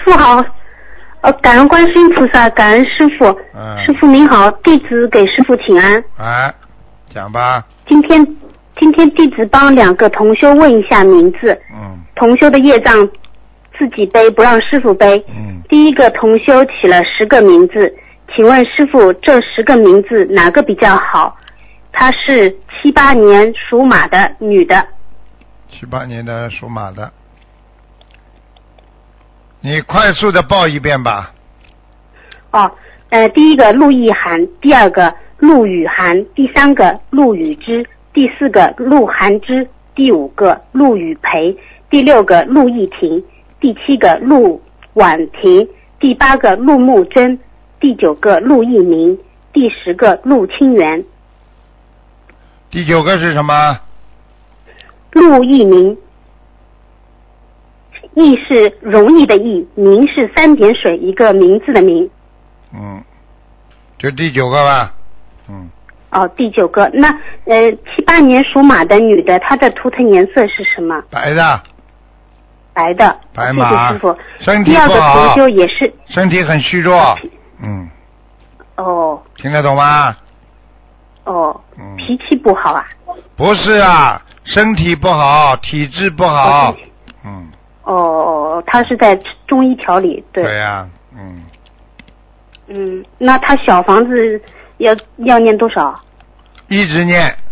傅好，感恩观世音菩萨，感恩师傅。师傅您好，弟子给师傅请安。 讲吧。 今天弟子帮2个同修问一下名字。同修的业障自己背，不让师傅背。第一个同修起了10个名字，请问师傅这10个名字哪个比较好？她是78年属马的女的。 78年的属马的，你快速的报一遍吧。 第一个陆亦涵，第2个陆羽涵，第3个陆羽之，第4个陆涵之，第5个陆羽培，第6个陆亦婷，第7个陆婉婷，第8个陆木真，第9个陆亦明，第10个陆清源。 第9个是什么？ 陆亦明，亦是容易的易，明是3点水一个名字的名。 就第9个吧。 第9个。那78年属马的女的，她的图腾颜色是什么？ 白的。 白的。 白马。 谢谢师傅。 身体不好。 第2个同修也是。 身体很虚弱。听得懂吗？ 脾气不好啊？ 不是啊，身体不好，体质不好。 他是在中医调理。对呀。 那他小房子要念多少？ 一直念。